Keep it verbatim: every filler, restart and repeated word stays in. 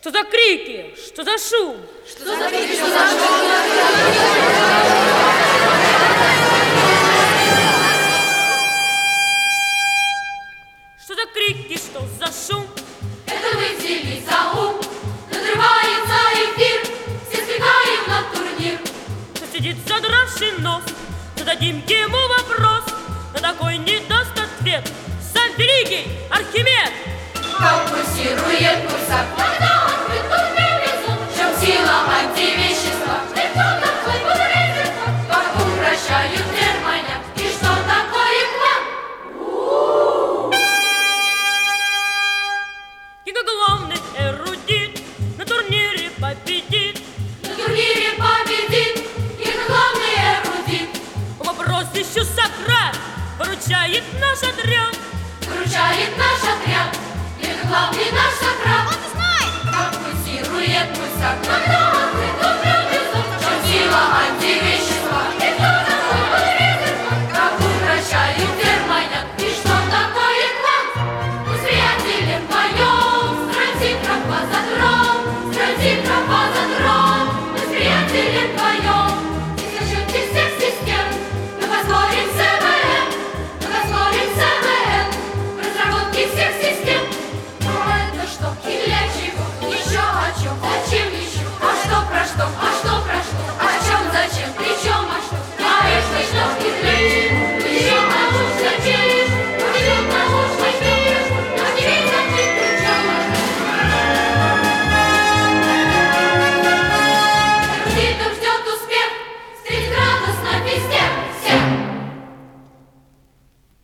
Что за крики? Что за шум? Что за крики? Что за шум? Что за крики? Что за шум? Это мы взялись за ум. Надрывается эфир. Все сбегаем на турнир. Кто сидит задравший нос? Зададим ему вопрос. На такой не даст ответ сам великий Архимед. Как пульсирует пульсар, когда он вытурнет внизу, в чем сила антивещества, летят такой бодрый, как укращают термоня, и что такое квант? Гига главный эрудит на турнире победит. На турнире победит, Гига главный эрудит. Вопрос еще Сократ выручает наш отряд. Выручает наш отряд, Гига главный наш Сократ.